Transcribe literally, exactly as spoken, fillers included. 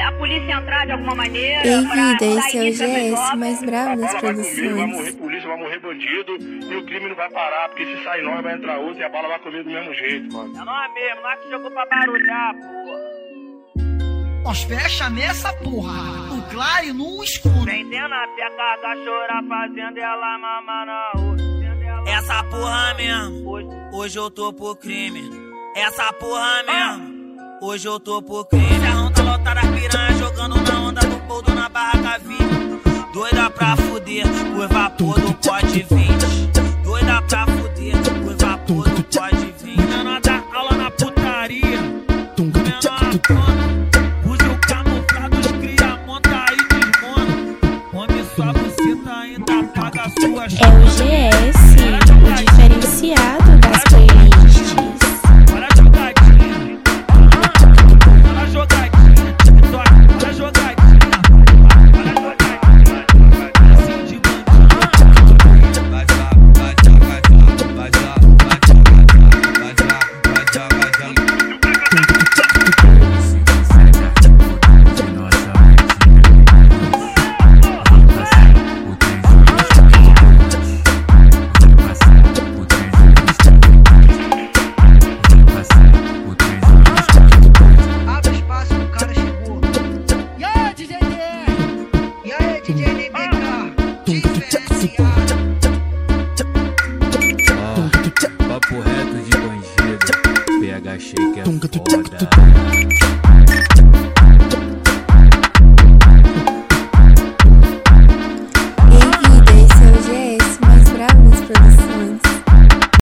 a polícia entrar de alguma maneira. Ei, vida, esse é o G S mais bravo das produções. Vai morrer polícia, vai morrer bandido e o crime não vai parar, porque se sair nós vai entrar outro e a bala vai comer do mesmo jeito, mano. É nós mesmo, nós que jogou pra barulhar, porra. Nós fecha nessa porra, no claro e no escuro. Prendendo a pia, cachorra, fazendo ela mamar na rua. Essa porra mesmo, hoje, hoje eu tô por crime. Essa porra mesmo, hoje eu tô por crime. A onda lotada piranha, jogando na onda do poldo na barraca vinte. Doida pra fuder, o vapor do pode vinte. Doida pra fuder, o vapor do pode vinte. Menor dá aula na putaria, menor tona. Buzil camuflado, os cria, monta aí desmona. Come sua buceta, ainda paga suas. É o G S, o diferenciado das playlists. Olha a jogadinha, olha a jogadinha, olha a jogadinha, olha a jogadinha, assim de bandido. Vai já, vai já, vai já, vai já, vai já, vai já, vai já, vai já. Papo reto de bandido, P H shake é foda.